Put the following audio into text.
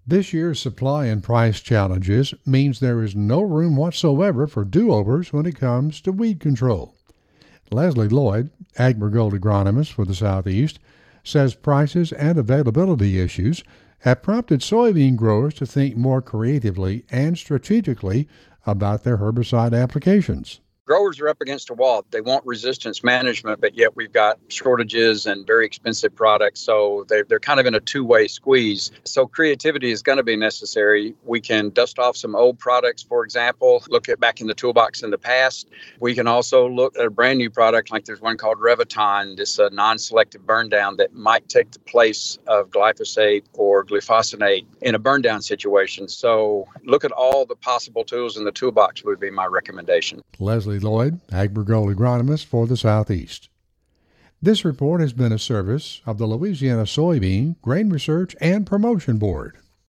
This year's supply and price challenges means there is no room whatsoever for do-overs when it comes to weed control. Leslie Lloyd, AgriGold agronomist for the Southeast, says prices and availability issues have prompted soybean growers to think more creatively and strategically about their herbicide applications. Growers are up against a wall. They want resistance management, but yet we've got shortages and very expensive products. So they're kind of in a two-way squeeze. So creativity is going to be necessary. We can dust off some old products, for example, look at back in the toolbox in the past. We can also look at a brand new product, like there's one called Reviton. This non-selective burn down that might take the place of glyphosate or glufosinate in a burn down situation. So look at all the possible tools in the toolbox would be my recommendation. Leslie Lloyd, AgriGold agronomist for the Southeast. This report has been a service of the Louisiana Soybean Grain Research and Promotion Board.